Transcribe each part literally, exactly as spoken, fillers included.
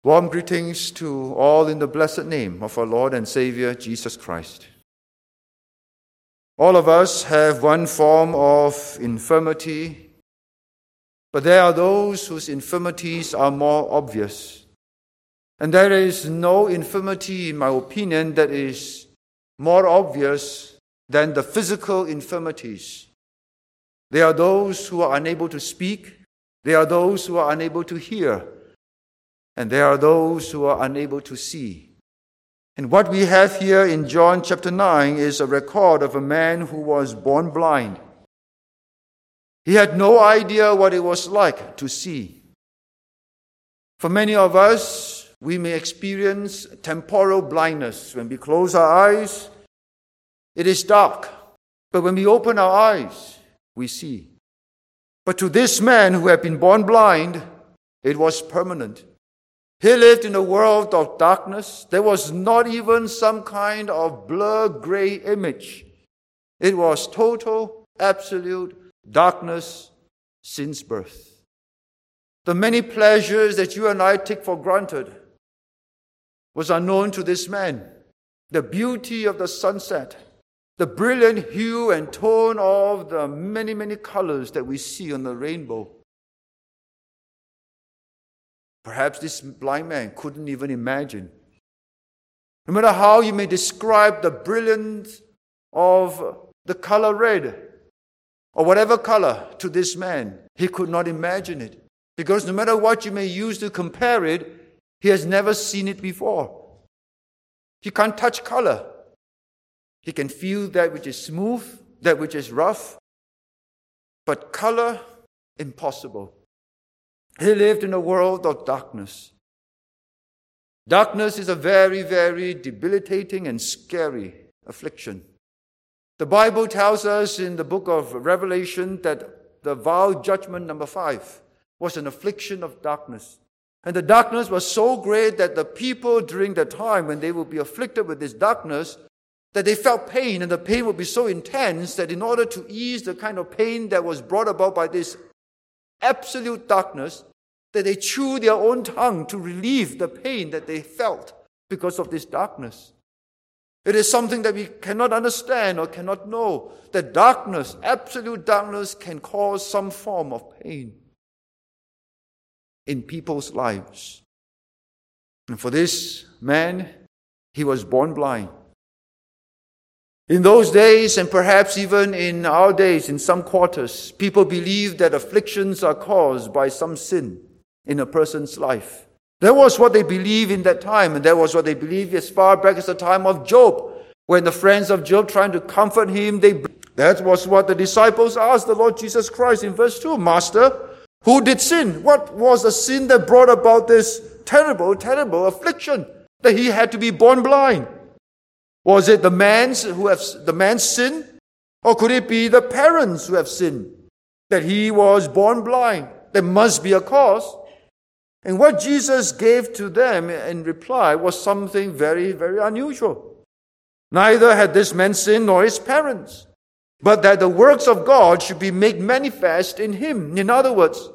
Warm greetings to all in the blessed name of our Lord and Savior, Jesus Christ. All of us have one form of infirmity, but there are those whose infirmities are more obvious. And there is no infirmity, in my opinion, that is more obvious than the physical infirmities. There are those who are unable to speak. There are those who are unable to hear. And there are those who are unable to see. And what we have here in John chapter nine is a record of a man who was born blind. He had no idea what it was like to see. For many of us, we may experience temporal blindness. When we close our eyes, it is dark. But when we open our eyes, we see. But to this man who had been born blind, it was permanent. He lived in a world of darkness. There was not even some kind of blur gray image. It was total, absolute darkness since birth. The many pleasures that you and I take for granted was unknown to this man. The beauty of the sunset, the brilliant hue and tone of the many, many colors that we see on the rainbow. Perhaps this blind man couldn't even imagine. No matter how you may describe the brilliance of the color red or whatever color to this man, he could not imagine it. Because no matter what you may use to compare it, he has never seen it before. He can't touch color. He can feel that which is smooth, that which is rough. But color, impossible. He lived in a world of darkness. Darkness is a very, very debilitating and scary affliction. The Bible tells us in the book of Revelation that the vial judgment number five was an affliction of darkness. And the darkness was so great that the people during the time when they would be afflicted with this darkness, that they felt pain, and the pain would be so intense that in order to ease the kind of pain that was brought about by this absolute darkness, that they chew their own tongue to relieve the pain that they felt because of this darkness. It is something that we cannot understand or cannot know, that darkness, absolute darkness, can cause some form of pain in people's lives. And for this man, he was born blind. In those days, and perhaps even in our days, in some quarters, people believe that afflictions are caused by some sin in a person's life. That was what they believed in that time, and that was what they believed as far back as the time of Job, when the friends of Job trying to comfort him, they that was what the disciples asked the Lord Jesus Christ in verse two. Master, who did sin? What was the sin that brought about this terrible, terrible affliction, that he had to be born blind? Was it the man's who have the man's sin? Or could it be the parents who have sinned? That he was born blind? There must be a cause. And what Jesus gave to them in reply was something very, very unusual. Neither had this man sinned nor his parents, but that the works of God should be made manifest in him. In other words,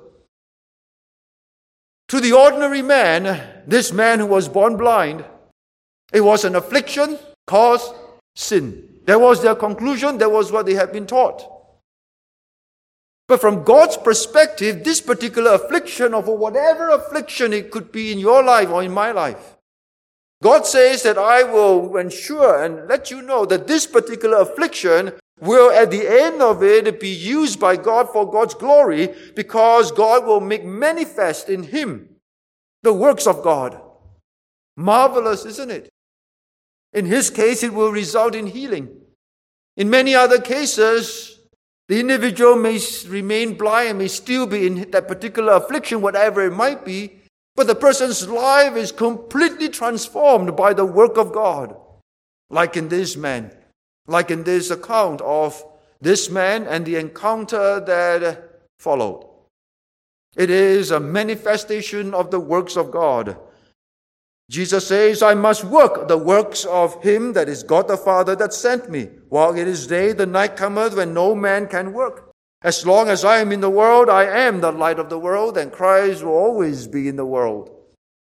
to the ordinary man, this man who was born blind, it was an affliction caused sin. That was their conclusion. That was what they had been taught. But from God's perspective, this particular affliction, or whatever affliction it could be in your life or in my life, God says that I will ensure and let you know that this particular affliction will at the end of it be used by God for God's glory, because God will make manifest in him the works of God. Marvelous, isn't it? In his case, it will result in healing. In many other cases, the individual may remain blind and may still be in that particular affliction, whatever it might be, but the person's life is completely transformed by the work of God. Like in this man, like in this account of this man and the encounter that followed. It is a manifestation of the works of God. Jesus says, I must work the works of him that is God the Father that sent me. While it is day, the night cometh when no man can work. As long as I am in the world, I am the light of the world, and Christ will always be in the world.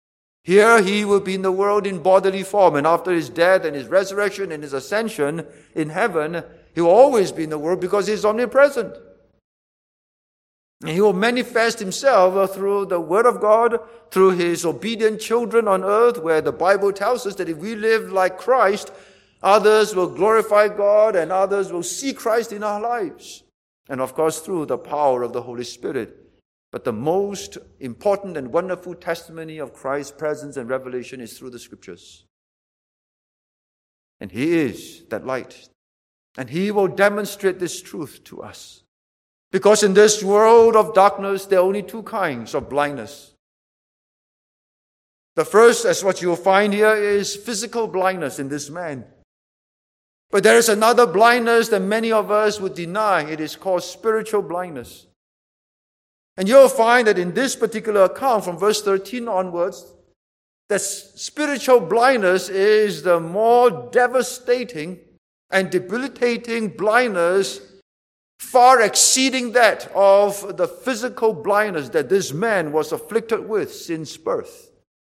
Here he will be in the world in bodily form, and after his death and his resurrection and his ascension in heaven, he will always be in the world because he is omnipresent. And he will manifest himself through the Word of God, through his obedient children on earth, where the Bible tells us that if we live like Christ, others will glorify God and others will see Christ in our lives. And of course, through the power of the Holy Spirit. But the most important and wonderful testimony of Christ's presence and revelation is through the Scriptures. And he is that light. And he will demonstrate this truth to us. Because in this world of darkness, there are only two kinds of blindness. The first, as what you'll find here, is physical blindness in this man. But there is another blindness that many of us would deny. It is called spiritual blindness. And you'll find that in this particular account, from verse thirteen onwards, that spiritual blindness is the more devastating and debilitating blindness, far exceeding that of the physical blindness that this man was afflicted with since birth.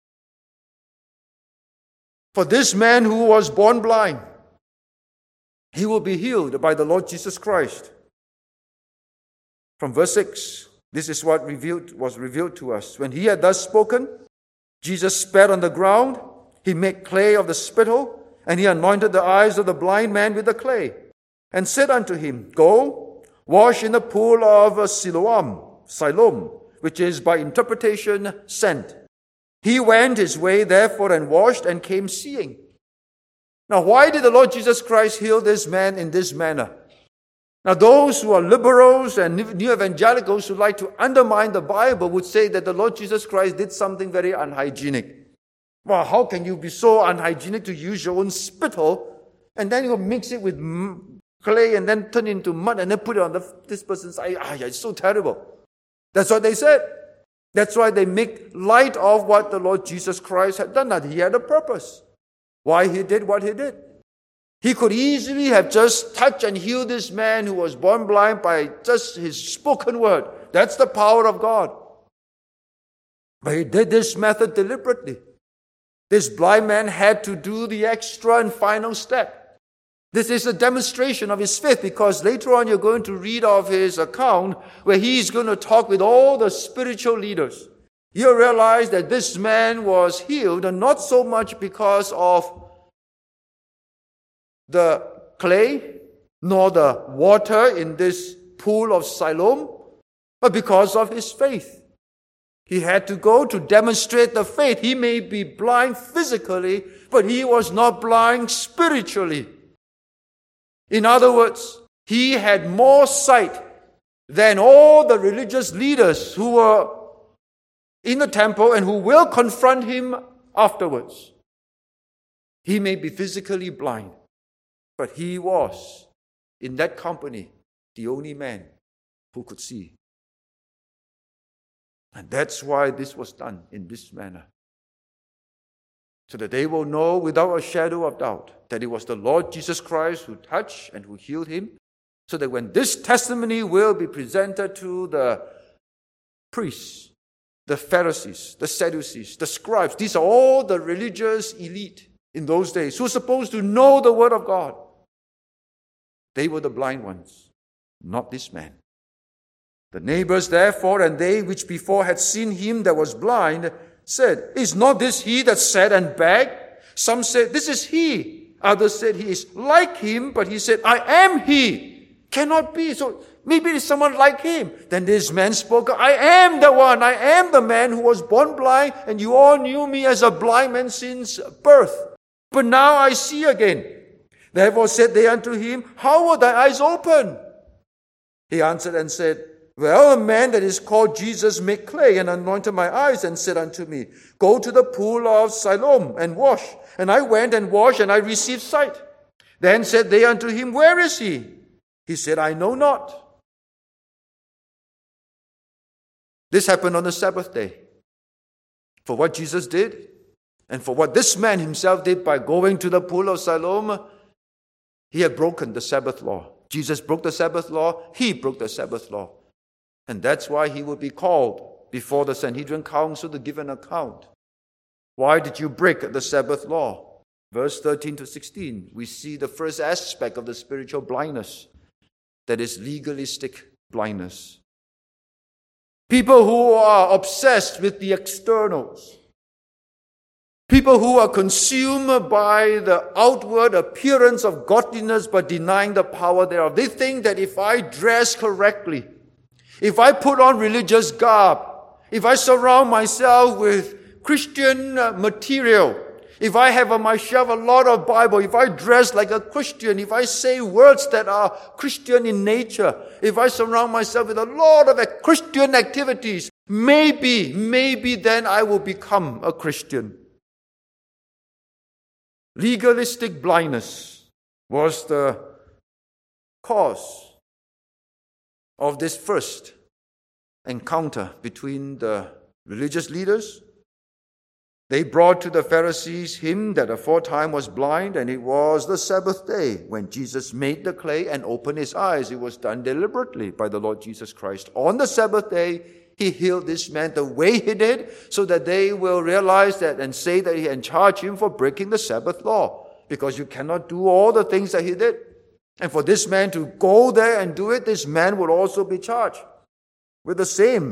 For this man who was born blind, he will be healed by the Lord Jesus Christ. From verse six, this is what revealed, was revealed to us. When he had thus spoken, Jesus spat on the ground, he made clay of the spittle, and he anointed the eyes of the blind man with the clay, and said unto him, Go, wash in the pool of Siloam, Siloam, which is by interpretation sent. He went his way therefore and washed and came seeing. Now, why did the Lord Jesus Christ heal this man in this manner? Now, those who are liberals and new evangelicals who like to undermine the Bible would say that the Lord Jesus Christ did something very unhygienic. Well, how can you be so unhygienic to use your own spittle and then you mix it with clay and then turn it into mud and then put it on the, this person's eye? Ah, yeah, it's so terrible. That's what they said. That's why they make light of what the Lord Jesus Christ had done. That he had a purpose. Why he did what he did. He could easily have just touched and healed this man who was born blind by just his spoken word. That's the power of God. But he did this method deliberately. This blind man had to do the extra and final step. This is a demonstration of his faith, because later on you're going to read of his account where he's going to talk with all the spiritual leaders. You realize that this man was healed, and not so much because of the clay, nor the water in this pool of Siloam, but because of his faith. He had to go to demonstrate the faith. He may be blind physically, but he was not blind spiritually. In other words, he had more sight than all the religious leaders who were in the temple and who will confront him afterwards. He may be physically blind, but he was, in that company, the only man who could see. And that's why this was done in this manner. So that they will know without a shadow of doubt that it was the Lord Jesus Christ who touched and who healed him. So that when this testimony will be presented to the priests, the Pharisees, the Sadducees, the scribes, these are all the religious elite in those days who are supposed to know the Word of God. They were the blind ones, not this man. The neighbors therefore, and they which before had seen him that was blind, said, Is not this he that sat and begged? Some said, This is he. Others said, He is like him. But he said, I am he. Cannot be. So maybe it's someone like him. Then this man spoke, I am the one. I am the man who was born blind, and you all knew me as a blind man since birth. But now I see again. Therefore said they unto him, How were thy eyes open? He answered and said, Well, a man that is called Jesus made clay and anointed my eyes and said unto me, Go to the pool of Siloam and wash. And I went and washed, and I received sight. Then said they unto him, Where is he? He said, I know not. This happened on the Sabbath day. For what Jesus did, and for what this man himself did by going to the pool of Siloam, he had broken the Sabbath law. Jesus broke the Sabbath law. He broke the Sabbath law. And that's why he would be called before the Sanhedrin Council to give an account. Why did you break the Sabbath law? Verse thirteen to sixteen, we see the first aspect of the spiritual blindness, that is legalistic blindness. People who are obsessed with the externals. People who are consumed by the outward appearance of godliness but denying the power thereof. They think that if I dress correctly, if I put on religious garb, if I surround myself with Christian material, if I have on my shelf a lot of Bible, if I dress like a Christian, if I say words that are Christian in nature, if I surround myself with a lot of Christian activities, maybe, maybe then I will become a Christian. Legalistic blindness was the cause of this first encounter between the religious leaders. They brought to the Pharisees him that aforetime was blind, and it was the Sabbath day when Jesus made the clay and opened his eyes. It was done deliberately by the Lord Jesus Christ. On the Sabbath day, he healed this man the way he did, so that they will realize that and say that he and charge him for breaking the Sabbath law, because you cannot do all the things that he did. And for this man to go there and do it, this man would also be charged with the same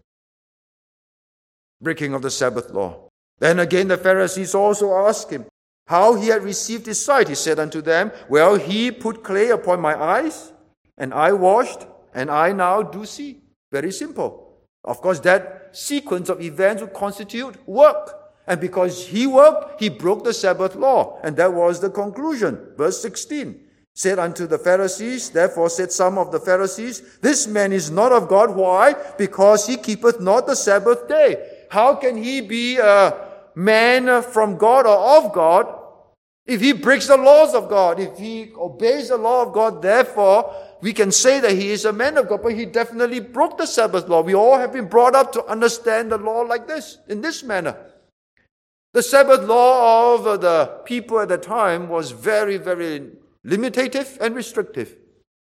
breaking of the Sabbath law. Then again the Pharisees also asked him how he had received his sight. He said unto them, well, he put clay upon my eyes, and I washed, and I now do see. Very simple. Of course, that sequence of events would constitute work. And because he worked, he broke the Sabbath law. And that was the conclusion. Verse sixteen. Said unto the Pharisees, therefore said some of the Pharisees, this man is not of God. Why? Because he keepeth not the Sabbath day. How can he be a man from God or of God if he breaks the laws of God? If he obeys the law of God, therefore, we can say that he is a man of God, but he definitely broke the Sabbath law. We all have been brought up to understand the law like this, in this manner. The Sabbath law of the people at the time was very, very limitative and restrictive.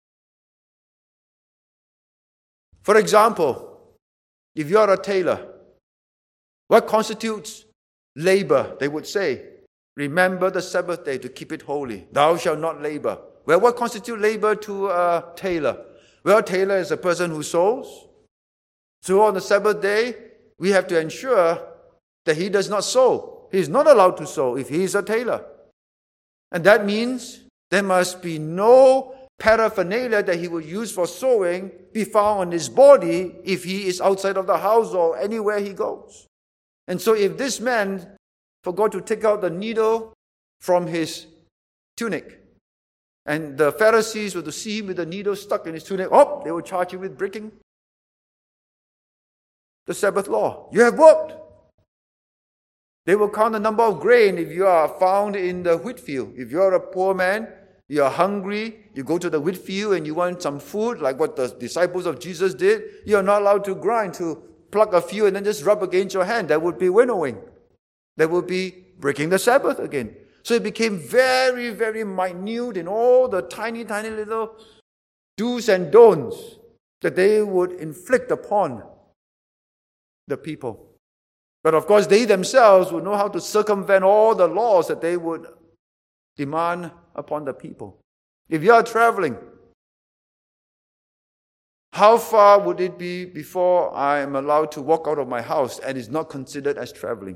For example, if you are a tailor, what constitutes labor? They would say, remember the Sabbath day to keep it holy. Thou shalt not labor. Well, what constitutes labor to a tailor? Well, a tailor is a person who sews. So on the Sabbath day, we have to ensure that he does not sew. He is not allowed to sew if he is a tailor. And that means there must be no paraphernalia that he will use for sewing be found on his body if he is outside of the house or anywhere he goes. And so if this man forgot to take out the needle from his tunic, and the Pharisees were to see him with the needle stuck in his tunic, oh, they will charge him with breaking the Sabbath law. You have worked. They will count the number of grain if you are found in the wheat field. If you are a poor man, you are hungry, you go to the wheat field and you want some food, like what the disciples of Jesus did, you are not allowed to grind, to pluck a few and then just rub against your hand. That would be winnowing. That would be breaking the Sabbath again. So it became very, very minute in all the tiny, tiny little do's and don'ts that they would inflict upon the people. But of course, they themselves would know how to circumvent all the laws that they would demand upon the people. If you are traveling, how far would it be before I am allowed to walk out of my house and is not considered as traveling?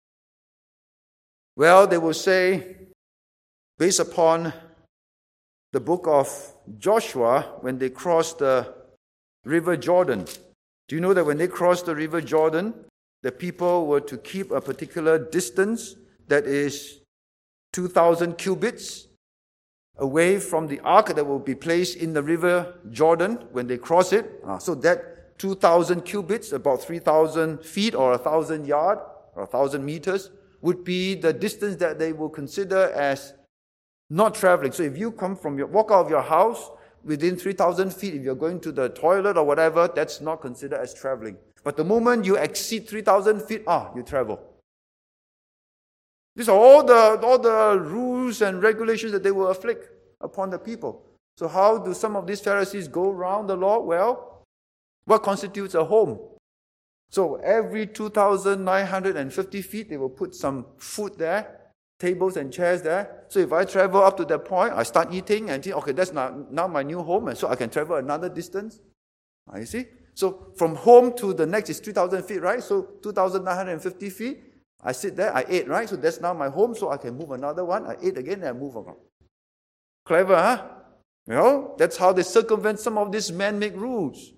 Well, they will say, based upon the book of Joshua, when they crossed the river Jordan. Do you know that when they crossed the river Jordan, the people were to keep a particular distance that is two thousand cubits away from the ark that will be placed in the river Jordan when they cross it. Ah, so that two thousand cubits, about three thousand feet or one thousand yards or one thousand meters, would be the distance that they will consider as not traveling. So if you come from your, walk out of your house within three thousand feet, if you're going to the toilet or whatever, that's not considered as traveling. But the moment you exceed three thousand feet, ah, you travel. These are all the, all the rules and regulations that they will afflict upon the people. So how do some of these Pharisees go around the law? Well, what constitutes a home? So every two thousand nine hundred fifty feet, they will put some food there, tables and chairs there. So if I travel up to that point, I start eating and think, okay, that's now, now my new home, and so I can travel another distance. Ah, you see? So from home to the next is three thousand feet, right? So two thousand nine hundred fifty feet. I sit there, I ate, right? So that's now my home, so I can move another one. I ate again, and I move around. Clever, huh? You know, that's how they circumvent some of these man-made rules.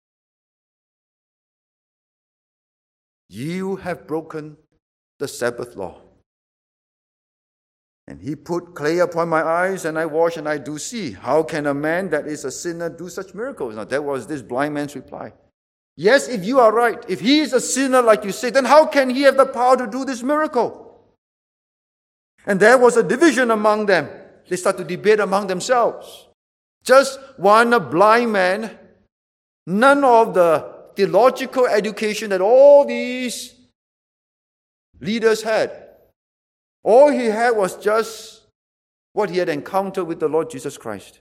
You have broken the Sabbath law. And he put clay upon my eyes, and I wash, and I do see. How can a man that is a sinner do such miracles? Now, that was this blind man's reply. Yes, if you are right, if he is a sinner like you say, then how can he have the power to do this miracle? And there was a division among them. They start to debate among themselves. Just one blind man, none of the theological education that all these leaders had. All he had was just what he had encountered with the Lord Jesus Christ.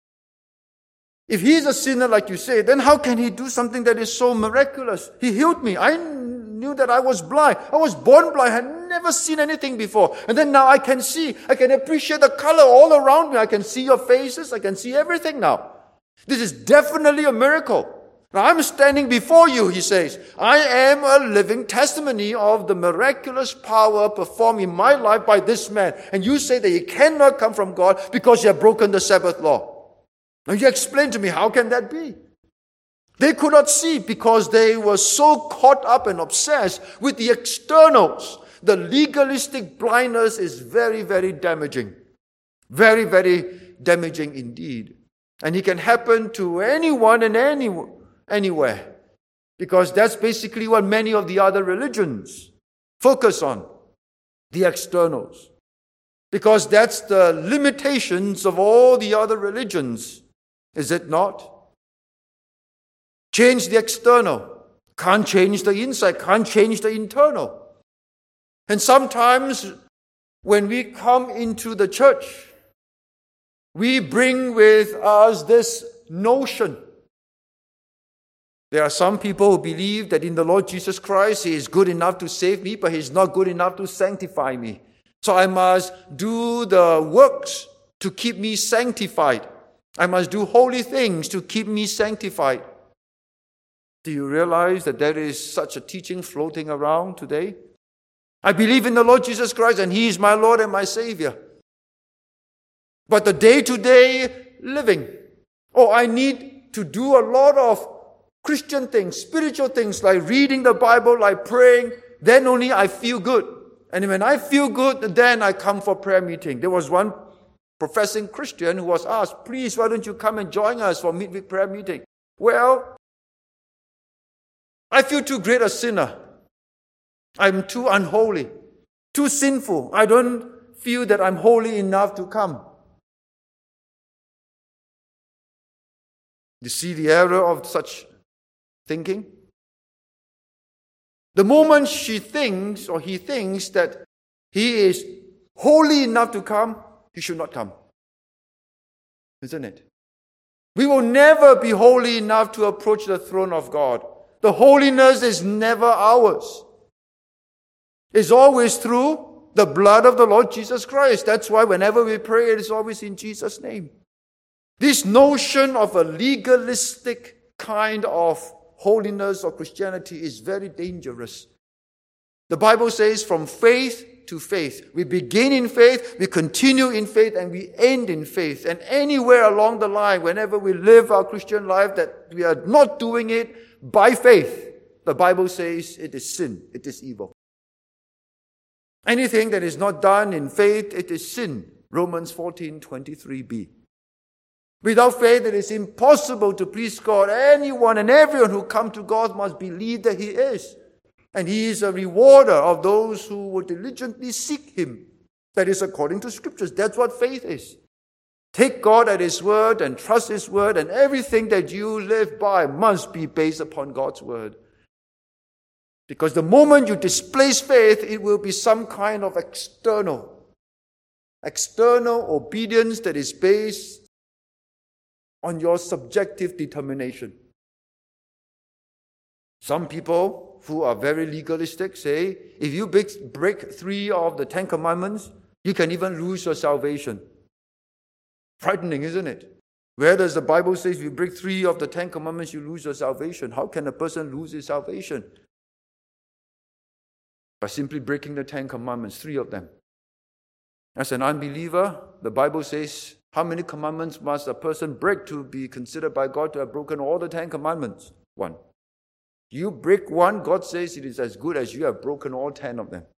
If he is a sinner like you say, then how can he do something that is so miraculous? He healed me. I knew that I was blind. I was born blind. I had never seen anything before. And then now I can see. I can appreciate the color all around me. I can see your faces. I can see everything now. This is definitely a miracle. Now I'm standing before you, he says. I am a living testimony of the miraculous power performed in my life by this man. And you say that he cannot come from God because you have broken the Sabbath law. Now you explain to me, how can that be? They could not see because they were so caught up and obsessed with the externals. The legalistic blindness is very, very damaging. Very, very damaging indeed. And it can happen to anyone and any, anywhere. Because that's basically what many of the other religions focus on. The externals. Because that's the limitations of all the other religions. Is it not? Change the external. Can't change the inside. Can't change the internal. And sometimes when we come into the church, we bring with us this notion. There are some people who believe that in the Lord Jesus Christ, He is good enough to save me, but He is not good enough to sanctify me. So I must do the works to keep me sanctified. I must do holy things to keep me sanctified. Do you realize that there is such a teaching floating around today? I believe in the Lord Jesus Christ and He is my Lord and my Savior. But the day-to-day living, oh, I need to do a lot of Christian things, spiritual things like reading the Bible, like praying, then only I feel good. And when I feel good, then I come for prayer meeting. There was one professing Christian who was asked, please, why don't you come and join us for midweek prayer meeting? Well, I feel too great a sinner. I'm too unholy, too sinful. I don't feel that I'm holy enough to come. You see the error of such thinking? The moment she thinks or he thinks that he is holy enough to come, he should not come. Isn't it? We will never be holy enough to approach the throne of God. The holiness is never ours. It's always through the blood of the Lord Jesus Christ. That's why whenever we pray, it is always in Jesus' name. This notion of a legalistic kind of holiness or Christianity is very dangerous. The Bible says from faith to faith. We begin in faith, we continue in faith, and we end in faith. And anywhere along the line, whenever we live our Christian life, that we are not doing it by faith, the Bible says it is sin, it is evil. Anything that is not done in faith, it is sin. Romans fourteen twenty-three b. Without faith, it is impossible to please God. Anyone and everyone who come to God must believe that He is. And He is a rewarder of those who would diligently seek Him. That is according to Scriptures. That's what faith is. Take God at His word and trust His word, and everything that you live by must be based upon God's word. Because the moment you displace faith, it will be some kind of external, external obedience that is based on your subjective determination. Some people who are very legalistic say, if you break, break three of the Ten Commandments, you can even lose your salvation. Frightening, isn't it? Where does the Bible say if you break three of the Ten Commandments, you lose your salvation? How can a person lose his salvation? By simply breaking the Ten Commandments, three of them. As an unbeliever, the Bible says, how many commandments must a person break to be considered by God to have broken all the Ten Commandments? One. You break one, God says it is as good as you have broken all ten of them.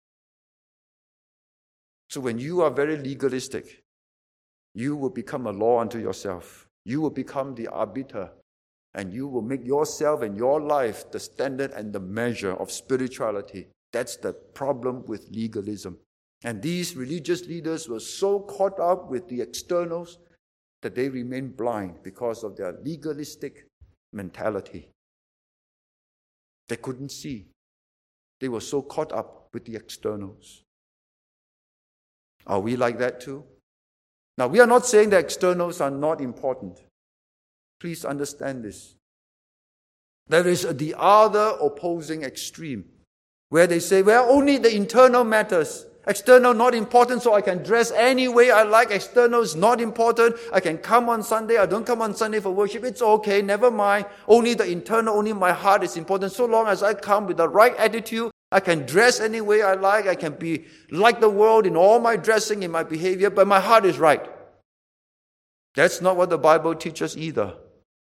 So when you are very legalistic, you will become a law unto yourself. You will become the arbiter, and you will make yourself and your life the standard and the measure of spirituality. That's the problem with legalism. And these religious leaders were so caught up with the externals that they remained blind because of their legalistic mentality. They couldn't see. They were so caught up with the externals. Are we like that too? Now, we are not saying that externals are not important. Please understand this. There is the other opposing extreme, where they say, well, only the internal matters. External not important, so I can dress any way I like. External is not important. I can come on Sunday. I don't come on Sunday for worship. It's okay. Never mind. Only the internal, only my heart is important. So long as I come with the right attitude, I can dress any way I like. I can be like the world in all my dressing, in my behavior, but my heart is right. That's not what the Bible teaches either.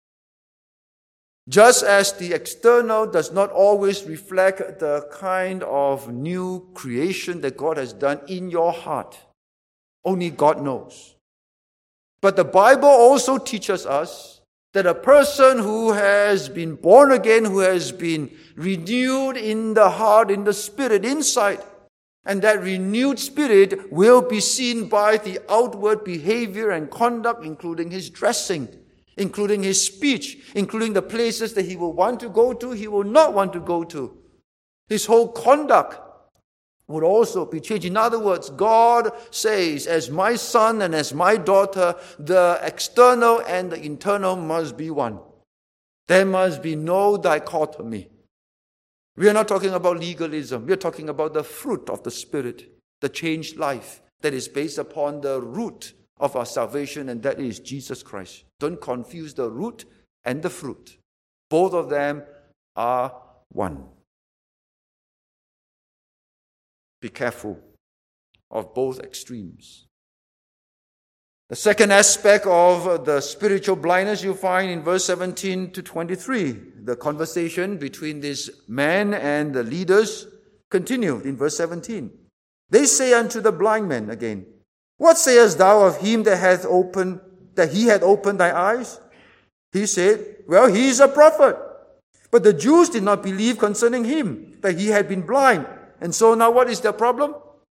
Just as the external does not always reflect the kind of new creation that God has done in your heart, only God knows. But the Bible also teaches us that a person who has been born again, who has been renewed in the heart, in the spirit, inside, and that renewed spirit will be seen by the outward behavior and conduct, including his dressing, including his speech, including the places that he will want to go to, he will not want to go to. His whole conduct would also be changed. In other words, God says, as my son and as my daughter, the external and the internal must be one. There must be no dichotomy. We are not talking about legalism. We are talking about the fruit of the Spirit, the changed life that is based upon the root of our salvation, and that is Jesus Christ. Don't confuse the root and the fruit. Both of them are one. Be careful of both extremes. The second aspect of the spiritual blindness you find in verse seventeen to twenty-three. The conversation between this man and the leaders continued in verse seventeen. They say unto the blind man again, what sayest thou of him that hath opened, that he had opened thy eyes? He said, well, he is a prophet. But the Jews did not believe concerning him, that he had been blind. And so now what is the problem?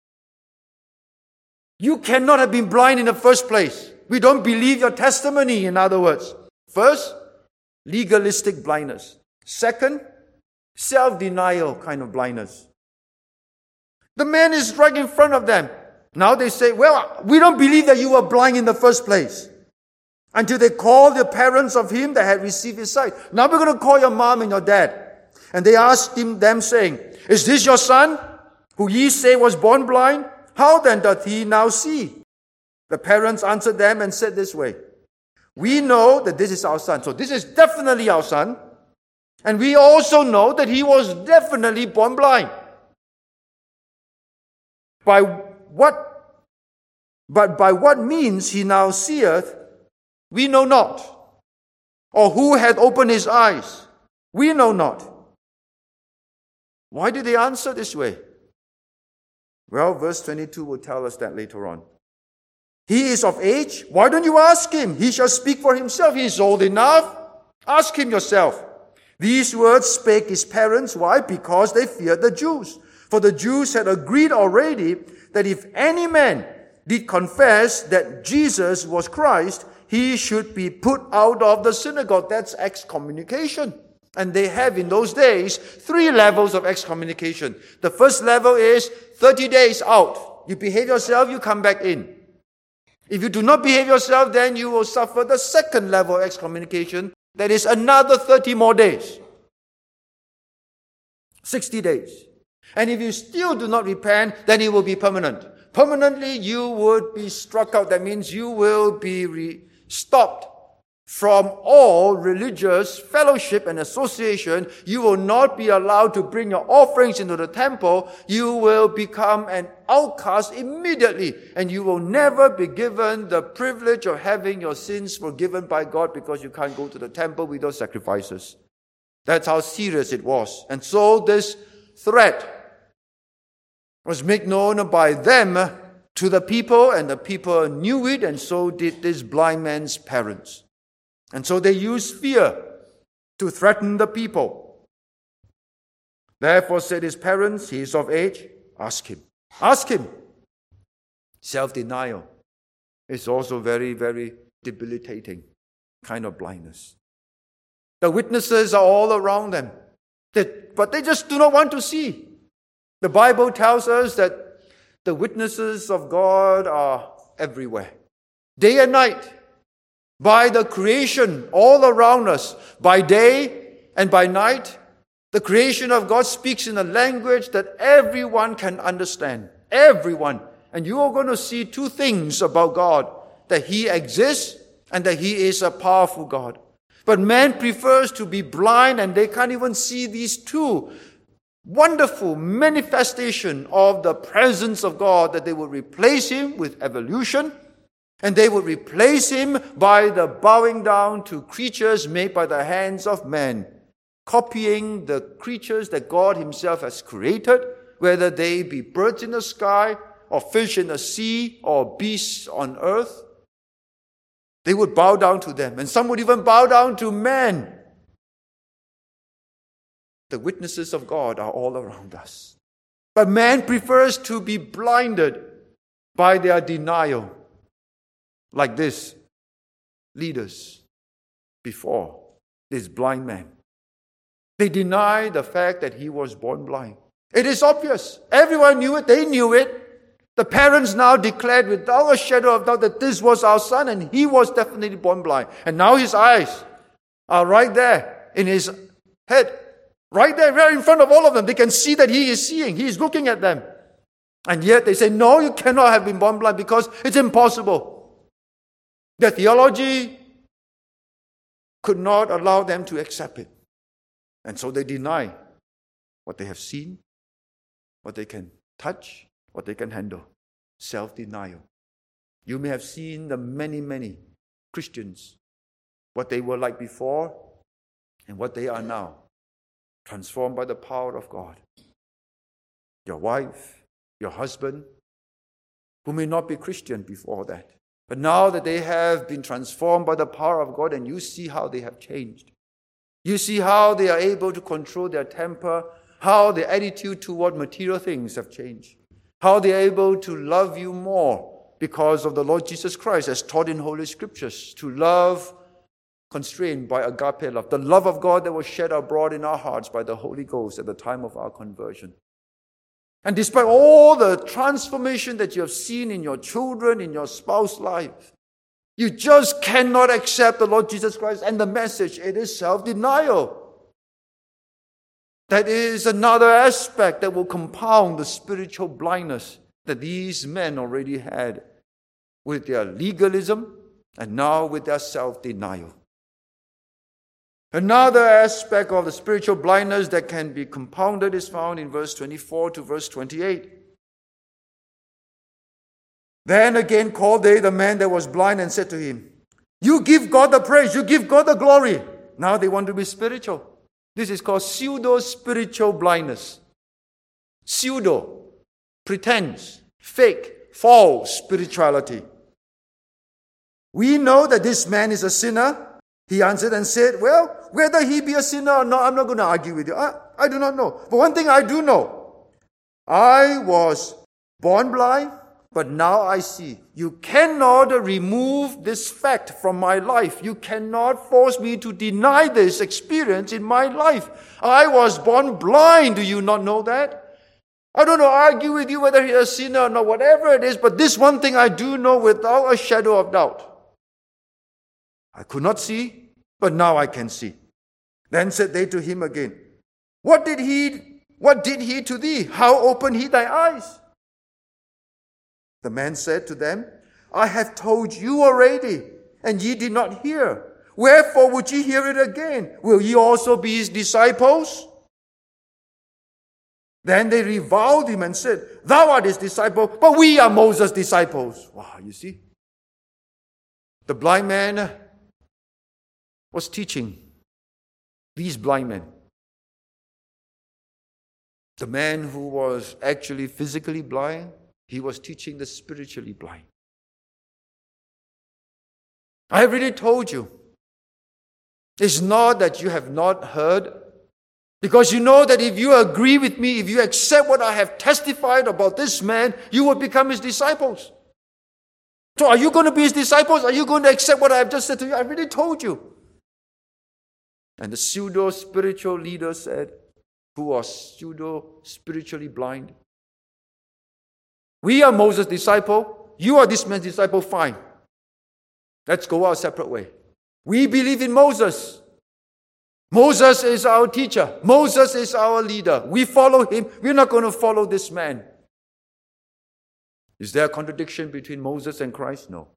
You cannot have been blind in the first place. We don't believe your testimony, in other words. First, legalistic blindness. Second, self-denial kind of blindness. The man is right in front of them. Now they say, well, we don't believe that you were blind in the first place. Until they call the parents of him that had received his sight. Now we're going to call your mom and your dad. And they asked him, them saying, is this your son, who ye say was born blind? How then doth he now see? The parents answered them and said this way, we know that this is our son. So this is definitely our son. And we also know that he was definitely born blind. By what, but by what means he now seeth, we know not. Or who hath opened his eyes, we know not. Why did they answer this way? Well, verse twenty-two will tell us that later on. He is of age. Why don't you ask him? He shall speak for himself. He is old enough. Ask him yourself. These words spake his parents. Why? Because they feared the Jews. For the Jews had agreed already that if any man did confess that Jesus was Christ, he should be put out of the synagogue. That's excommunication. And they have in those days three levels of excommunication. The first level is thirty days out. You behave yourself, you come back in. If you do not behave yourself, then you will suffer the second level of excommunication. That is another thirty more days. sixty days. And if you still do not repent, then it will be permanent. Permanently, you would be struck out. That means you will be re- stopped from all religious fellowship and association. You will not be allowed to bring your offerings into the temple. You will become an outcast immediately. And you will never be given the privilege of having your sins forgiven by God because you can't go to the temple with those sacrifices. That's how serious it was. And so this threat was made known by them to the people, and the people knew it, and so did this blind man's parents. And so they used fear to threaten the people. Therefore said his parents, he is of age, ask him. Ask him. Self-denial is also very, very debilitating kind of blindness. The witnesses are all around them, but they just do not want to see. The Bible tells us that the witnesses of God are everywhere, day and night, by the creation all around us, by day and by night. The creation of God speaks in a language that everyone can understand. Everyone. And you are going to see two things about God: that He exists and that He is a powerful God. But man prefers to be blind, and they can't even see these two wonderful manifestation of the presence of God, that they will replace Him with evolution, and they will replace Him by the bowing down to creatures made by the hands of man, copying the creatures that God Himself has created, whether they be birds in the sky, or fish in the sea, or beasts on earth. They would bow down to them, and some would even bow down to man. The witnesses of God are all around us. But man prefers to be blinded by their denial, like this leaders before this blind man. They deny the fact that he was born blind. It is obvious. Everyone knew it. They knew it. The parents now declared without a shadow of doubt that this was our son, and he was definitely born blind. And now his eyes are right there in his head. Right there, right in front of all of them. They can see that he is seeing. He is looking at them. And yet they say, no, you cannot have been born blind because it's impossible. Their theology could not allow them to accept it. And so they deny what they have seen, what they can touch, what they can handle. Self-denial. You may have seen the many, many Christians, what they were like before and what they are now. Transformed by the power of God. Your wife, your husband, who may not be Christian before that, but now that they have been transformed by the power of God, and you see how they have changed. You see how they are able to control their temper, how their attitude toward material things have changed, how they are able to love you more because of the Lord Jesus Christ as taught in Holy Scriptures, to love constrained by agape love, the love of God that was shed abroad in our hearts by the Holy Ghost at the time of our conversion. And despite all the transformation that you have seen in your children, in your spouse's life, you just cannot accept the Lord Jesus Christ and the message. It is self-denial. That is another aspect that will compound the spiritual blindness that these men already had with their legalism and now with their self-denial. Another aspect of the spiritual blindness that can be compounded is found in verse twenty-four to verse twenty-eight. Then again called they the man that was blind and said to him, you give God the praise, you give God the glory. Now they want to be spiritual. This is called pseudo-spiritual blindness. Pseudo, pretense, fake, false spirituality. We know that this man is a sinner. He answered and said, well, whether he be a sinner or not, I'm not going to argue with you. I, I do not know. But one thing I do know, I was born blind, but now I see. You cannot remove this fact from my life. You cannot force me to deny this experience in my life. I was born blind. Do you not know that? I don't know, argue with you whether he's a sinner or not, whatever it is, but this one thing I do know without a shadow of doubt. I could not see, but now I can see. Then said they to him again, what did he What did he to thee? How opened he thy eyes? The man said to them, I have told you already, and ye did not hear. Wherefore would ye hear it again? Will ye also be his disciples? Then they reviled him and said, Thou art his disciple, but we are Moses' disciples. Wow, you see? The blind man was teaching these blind men. The man who was actually physically blind, he was teaching the spiritually blind. I have already told you, it's not that you have not heard, because you know that if you agree with me, if you accept what I have testified about this man, you will become his disciples. So are you going to be his disciples? Are you going to accept what I have just said to you? I already told you. And the pseudo-spiritual leader said, who was pseudo-spiritually blind, we are Moses' disciple. You are this man's disciple. Fine. Let's go our separate way. We believe in Moses. Moses is our teacher. Moses is our leader. We follow him. We're not going to follow this man. Is there a contradiction between Moses and Christ? No.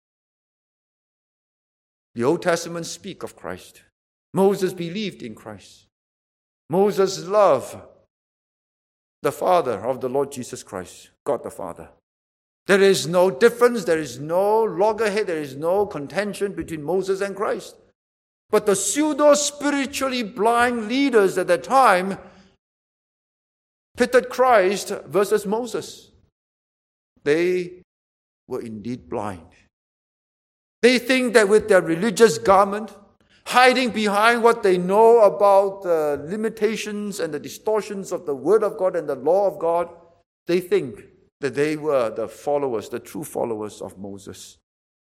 The Old Testament speaks of Christ. Moses believed in Christ. Moses loved the Father of the Lord Jesus Christ, God the Father. There is no difference, there is no loggerhead, there is no contention between Moses and Christ. But the pseudo-spiritually blind leaders at that time pitted Christ versus Moses. They were indeed blind. They think that with their religious garment, hiding behind what they know about the limitations and the distortions of the Word of God and the law of God, they think that they were the followers, the true followers of Moses.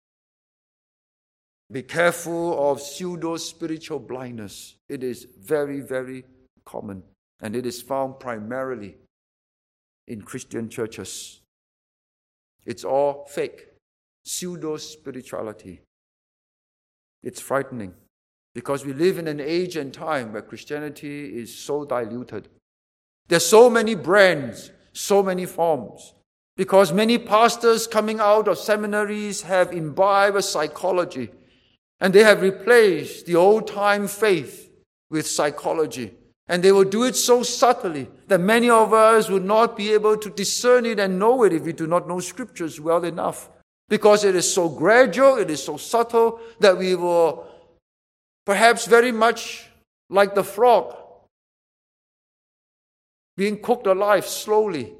Be careful of pseudo-spiritual blindness. It is very, very common, and it is found primarily in Christian churches. It's all fake, pseudo-spirituality. It's frightening because we live in an age and time where Christianity is so diluted. There's so many brands, so many forms. Because many pastors coming out of seminaries have imbibed psychology, and they have replaced the old-time faith with psychology. And they will do it so subtly that many of us would not be able to discern it and know it if we do not know scriptures well enough. Because it is so gradual, it is so subtle, that we will perhaps very much like the frog being cooked alive slowly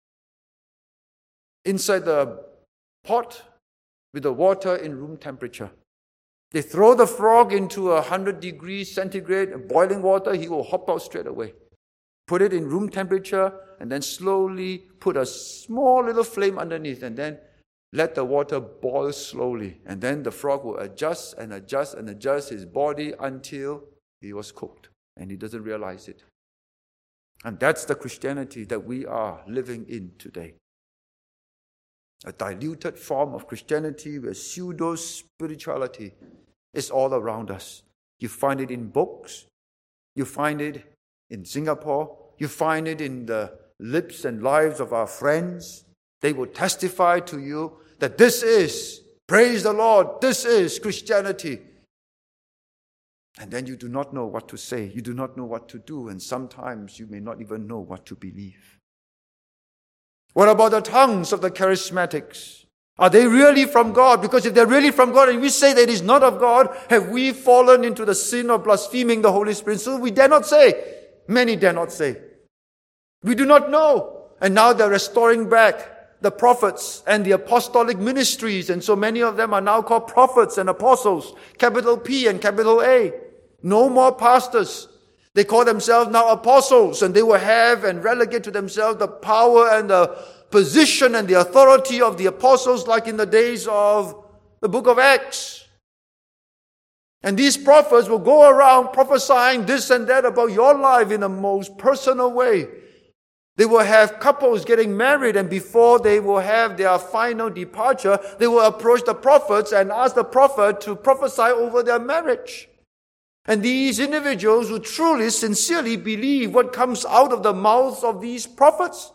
inside the pot with the water in room temperature. They throw the frog into a hundred degrees centigrade boiling water, he will hop out straight away. Put it in room temperature and then slowly put a small little flame underneath and then let the water boil slowly. And then the frog will adjust and adjust and adjust his body until he was cooked and he doesn't realize it. And that's the Christianity that we are living in today. A diluted form of Christianity where pseudo-spirituality is all around us. You find it in books. You find it in Singapore. You find it in the lips and lives of our friends. They will testify to you that this is, praise the Lord, this is Christianity. And then you do not know what to say. You do not know what to do. And sometimes you may not even know what to believe. What about the tongues of the charismatics? Are they really from God? Because if they're really from God and we say that it is not of God, have we fallen into the sin of blaspheming the Holy Spirit? So we dare not say. Many dare not say. We do not know. And now they're restoring back the prophets and the apostolic ministries. And so many of them are now called prophets and apostles. Capital P and capital A. No more pastors. They call themselves now apostles, and they will have and relegate to themselves the power and the position and the authority of the apostles like in the days of the book of Acts. And these prophets will go around prophesying this and that about your life in the most personal way. They will have couples getting married, and before they will have their final departure, they will approach the prophets and ask the prophet to prophesy over their marriage. And these individuals who truly, sincerely believe what comes out of the mouths of these prophets.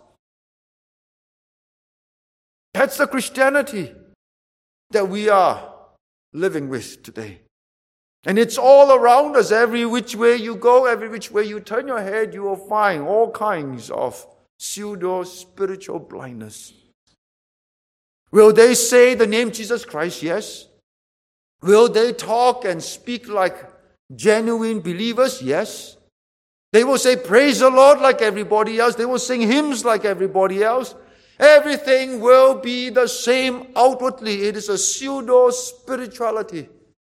That's the Christianity that we are living with today. And it's all around us. Every which way you go, every which way you turn your head, you will find all kinds of pseudo-spiritual blindness. Will they say the name Jesus Christ? Yes. Will they talk and speak like genuine believers? Yes. They will say, praise the Lord like everybody else. They will sing hymns like everybody else. Everything will be the same outwardly. It is a pseudo-spirituality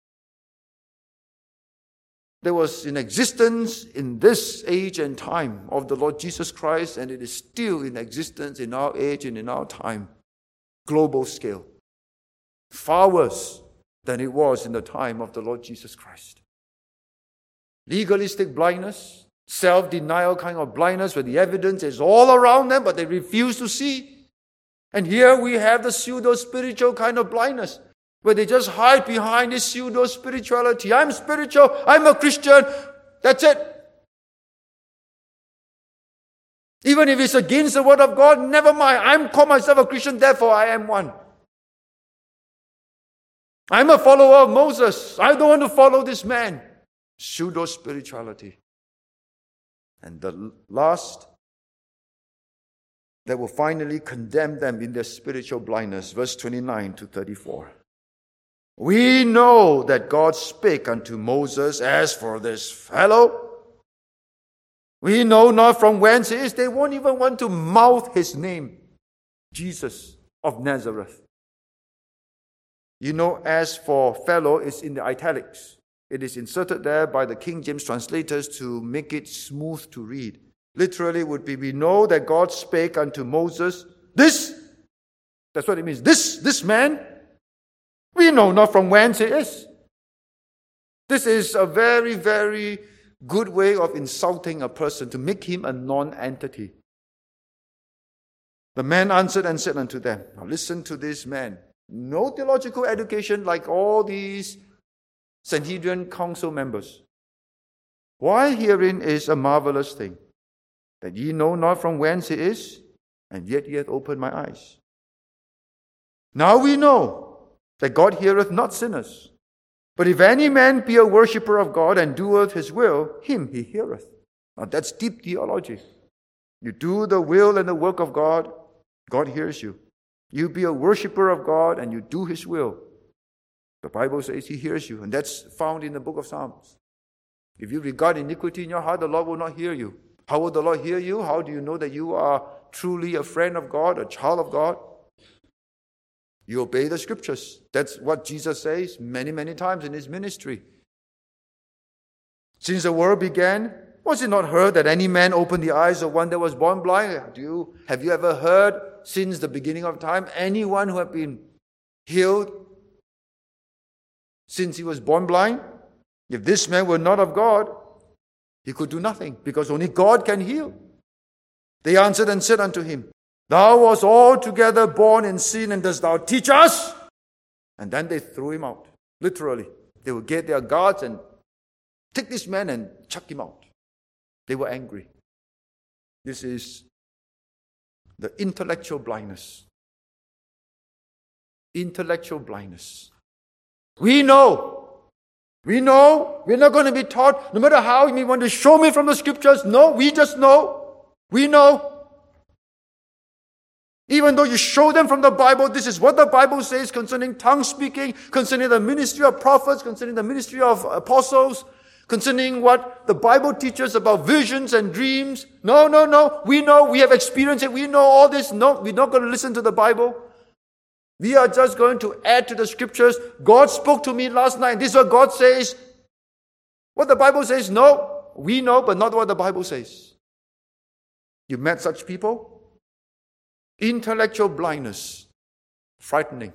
that was in existence in this age and time of the Lord Jesus Christ, and it is still in existence in our age and in our time. Global scale. Far worse than it was in the time of the Lord Jesus Christ. Legalistic blindness, self-denial kind of blindness where the evidence is all around them but they refuse to see. And here we have the pseudo-spiritual kind of blindness where they just hide behind this pseudo-spirituality. I'm spiritual, I'm a Christian, that's it. Even if it's against the word of God, never mind. I'm call myself a Christian, therefore I am one. I'm a follower of Moses. I don't want to follow this man. Pseudo-spirituality. And the last that will finally condemn them in their spiritual blindness, verse twenty-nine to thirty-four. We know that God spake unto Moses, as for this fellow, we know not from whence he is. They won't even want to mouth his name, Jesus of Nazareth. You know, as for fellow, it's in the italics. It is inserted there by the King James translators to make it smooth to read. Literally would be, we know that God spake unto Moses, this, that's what it means, this, this man, we know not from whence he is. This is a very, very good way of insulting a person, to make him a non-entity. The man answered and said unto them, now listen to this man. No theological education like all these Sanhedrin council members. Why herein is a marvelous thing, that ye know not from whence he is, and yet ye hath opened my eyes. Now we know that God heareth not sinners. But if any man be a worshipper of God and doeth his will, him he heareth. Now that's deep theology. You do the will and the work of God, God hears you. You be a worshipper of God and you do his will. The Bible says he hears you, and that's found in the book of Psalms. If you regard iniquity in your heart, the Lord will not hear you. How will the Lord hear you? How do you know that you are truly a friend of God, a child of God? You obey the scriptures. That's what Jesus says many, many times in his ministry. Since the world began, was it not heard that any man opened the eyes of one that was born blind? Do you, have you ever heard since the beginning of time anyone who had been healed since he was born blind? If this man were not of God, he could do nothing, because only God can heal. They answered and said unto him, Thou wast altogether born in sin, and dost thou teach us? And then they threw him out. Literally. They would get their guards and take this man and chuck him out. They were angry. This is the intellectual blindness. Intellectual blindness. We know. We know. We're not going to be taught, no matter how you may want to show me from the scriptures. No, we just know. We know. Even though you show them from the Bible, this is what the Bible says concerning tongue speaking, concerning the ministry of prophets, concerning the ministry of apostles, concerning what the Bible teaches about visions and dreams. No, no, no. We know, we have experienced it. We know all this. No, we're not going to listen to the Bible. We are just going to add to the scriptures. God spoke to me last night. This is what God says. What the Bible says, no. We know, but not what the Bible says. You met such people? Intellectual blindness. Frightening.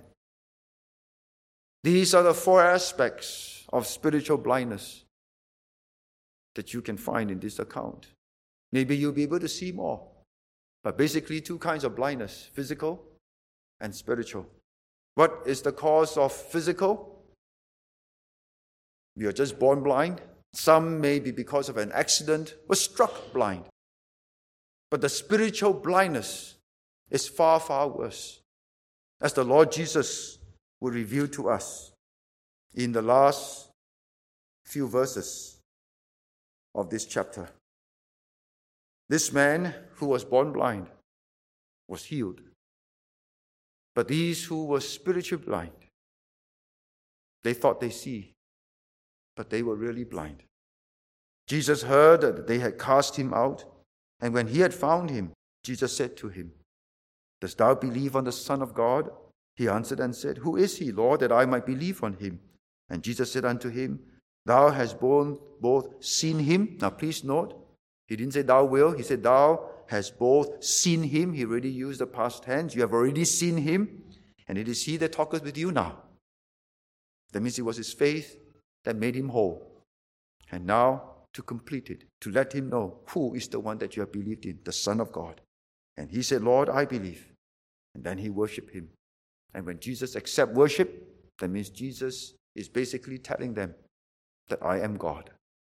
These are the four aspects of spiritual blindness that you can find in this account. Maybe you'll be able to see more. But basically two kinds of blindness, physical and spiritual. What is the cause of physical? We are just born blind. Some, maybe because of an accident, were struck blind. But the spiritual blindness is far, far worse, as the Lord Jesus will reveal to us in the last few verses of this chapter. This man who was born blind was healed. But these who were spiritually blind, they thought they see, but they were really blind. Jesus heard that they had cast him out, and when he had found him, Jesus said to him, "Dost thou believe on the Son of God?" He answered and said, "Who is he, Lord, that I might believe on him?" And Jesus said unto him, "Thou hast both, both seen him." Now please note, he didn't say thou will, he said thou hast both seen him. He already used the past tense. You have already seen him, and it is he that talketh with you now. That means it was his faith that made him whole. And now, to complete it, to let him know who is the one that you have believed in, the Son of God. And he said, "Lord, I believe." And then he worshiped him. And when Jesus accepts worship, that means Jesus is basically telling them that I am God.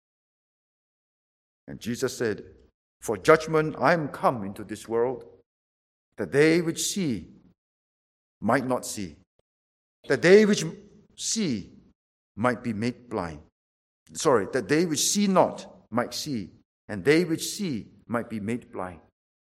And Jesus said, "For judgment I am come into this world, that they which see might not see, that they which see might be made blind. Sorry, that they which see not might see, and they which see might be made blind."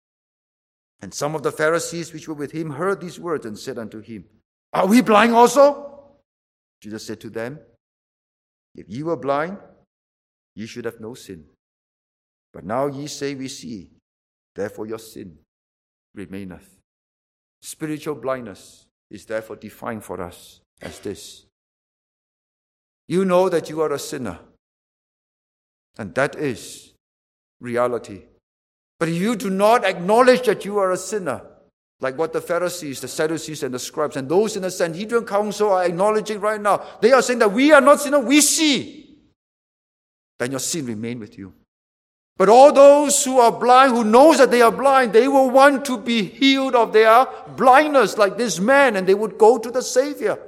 And some of the Pharisees which were with him heard these words and said unto him, "Are we blind also?" Jesus said to them, "If ye were blind, ye should have no sin. But now ye say we see, therefore your sin remaineth." Spiritual blindness is therefore defined for us as this. You know that you are a sinner, and that is reality. But if you do not acknowledge that you are a sinner, like what the Pharisees, the Sadducees, and the scribes, and those in the Sanhedrin council are acknowledging right now, they are saying that we are not sinners, we see, then your sin remains with you. But all those who are blind, who knows that they are blind, they will want to be healed of their blindness like this man, and they would go to the Savior.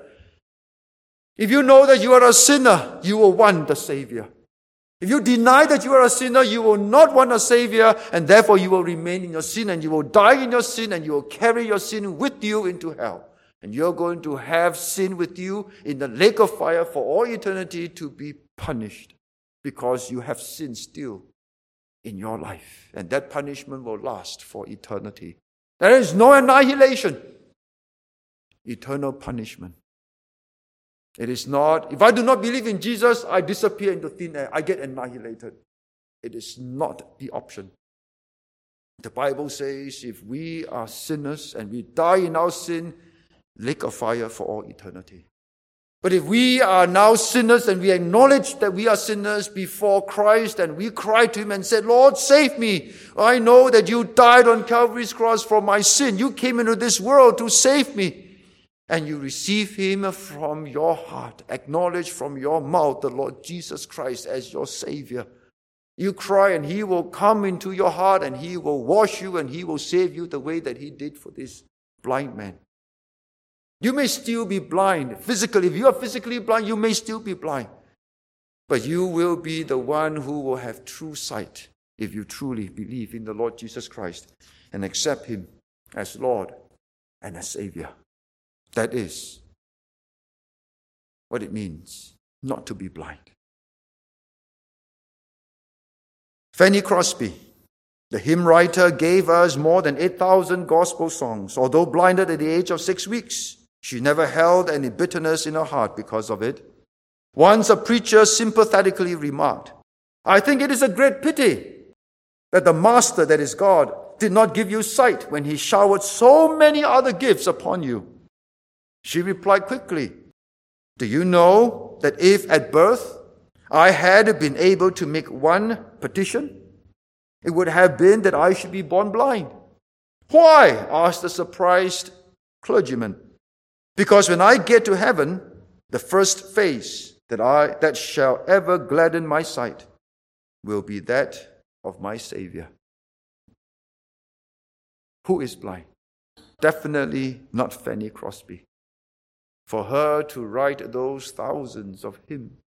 If you know that you are a sinner, you will want the Savior. If you deny that you are a sinner, you will not want a Savior, and therefore you will remain in your sin, and you will die in your sin, and you will carry your sin with you into hell. And you're going to have sin with you in the lake of fire for all eternity to be punished, because you have sin still in your life. And that punishment will last for eternity. There is no annihilation. Eternal punishment. It is not, if I do not believe in Jesus, I disappear into thin air. I get annihilated. It is not the option. The Bible says if we are sinners and we die in our sin, lake of fire for all eternity. But if we are now sinners and we acknowledge that we are sinners before Christ and we cry to Him and say, "Lord, save me. I know that you died on Calvary's cross for my sin. You came into this world to save me." And you receive Him from your heart, acknowledge from your mouth the Lord Jesus Christ as your Savior. You cry and He will come into your heart and He will wash you and He will save you the way that He did for this blind man. You may still be blind physically. If you are physically blind, you may still be blind. But you will be the one who will have true sight if you truly believe in the Lord Jesus Christ and accept Him as Lord and as Savior. That is what it means not to be blind. Fanny Crosby, the hymn writer, gave us more than eight thousand gospel songs. Although blinded at the age of six weeks, she never held any bitterness in her heart because of it. Once a preacher sympathetically remarked, "I think it is a great pity that the Master, that is God, did not give you sight when He showered so many other gifts upon you." She replied quickly, "Do you know that if at birth I had been able to make one petition, it would have been that I should be born blind?" "Why?" asked the surprised clergyman. "Because when I get to heaven, the first face that I that shall ever gladden my sight will be that of my Savior." Who is blind? Definitely not Fanny Crosby. For her to write those thousands of hymns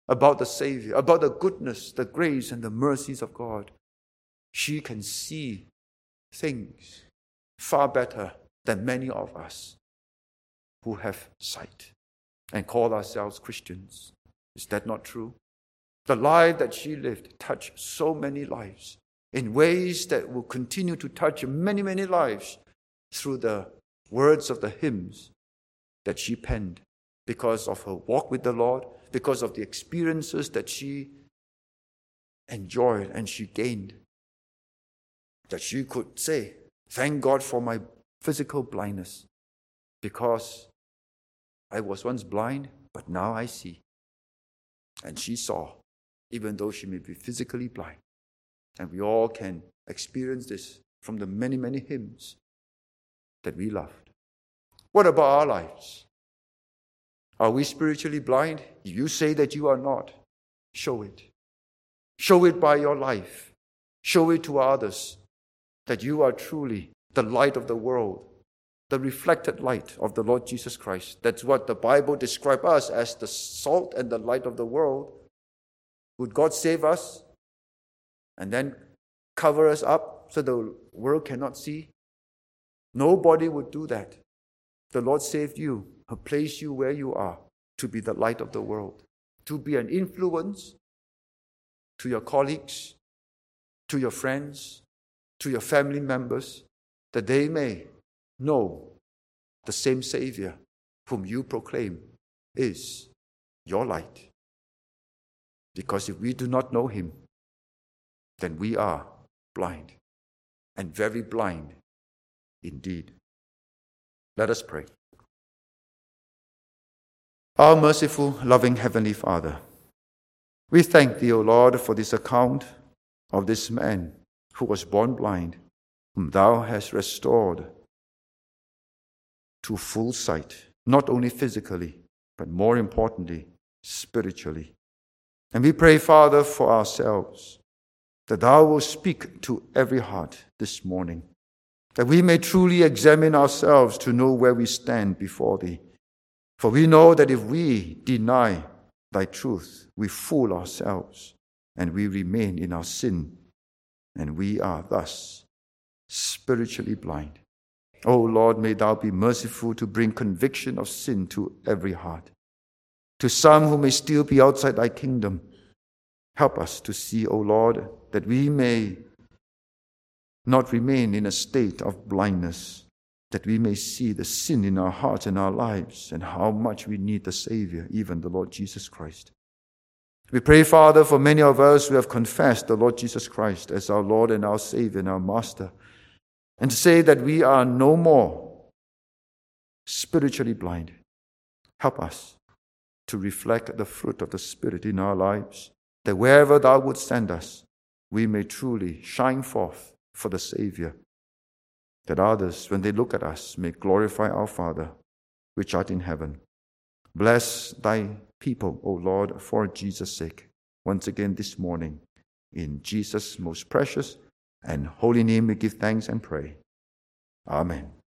about the Savior, about the goodness, the grace, and the mercies of God, she can see things far better than many of us who have sight and call ourselves Christians. Is that not true? The life that she lived touched so many lives in ways that will continue to touch many, many lives through the words of the hymns that she penned because of her walk with the Lord, because of the experiences that she enjoyed and she gained. That she could say, thank God for my physical blindness, because I was once blind, but now I see. And she saw, even though she may be physically blind. And we all can experience this from the many, many hymns that we loved. What about our lives? Are we spiritually blind? If you say that you are not, show it. Show it by your life. Show it to others that you are truly the light of the world, the reflected light of the Lord Jesus Christ. That's what the Bible describes us as, the salt and the light of the world. Would God save us and then cover us up so the world cannot see? Nobody would do that. The Lord saved you, placed you where you are to be the light of the world, to be an influence to your colleagues, to your friends, to your family members, that they may know the same Savior whom you proclaim is your light. Because if we do not know him, then we are blind, and very blind indeed. Let us pray. Our merciful, loving Heavenly Father, we thank Thee, O Lord, for this account of this man who was born blind, whom Thou hast restored to full sight, not only physically, but more importantly, spiritually. And we pray, Father, for ourselves, that Thou will speak to every heart this morning, that we may truly examine ourselves to know where we stand before Thee. For we know that if we deny Thy truth, we fool ourselves, and we remain in our sin, and we are thus spiritually blind. O Lord, may Thou be merciful to bring conviction of sin to every heart. To some who may still be outside Thy kingdom, help us to see, O Lord, that we may not remain in a state of blindness, that we may see the sin in our hearts and our lives and how much we need the Savior, even the Lord Jesus Christ. We pray, Father, for many of us who have confessed the Lord Jesus Christ as our Lord and our Savior and our Master, and to say that we are no more spiritually blind. Help us to reflect the fruit of the Spirit in our lives, that wherever Thou would send us, we may truly shine forth for the Savior, that others, when they look at us, may glorify our Father, which art in heaven. Bless Thy people, O Lord, for Jesus' sake, once again this morning. In Jesus' most precious and holy name we give thanks and pray. Amen.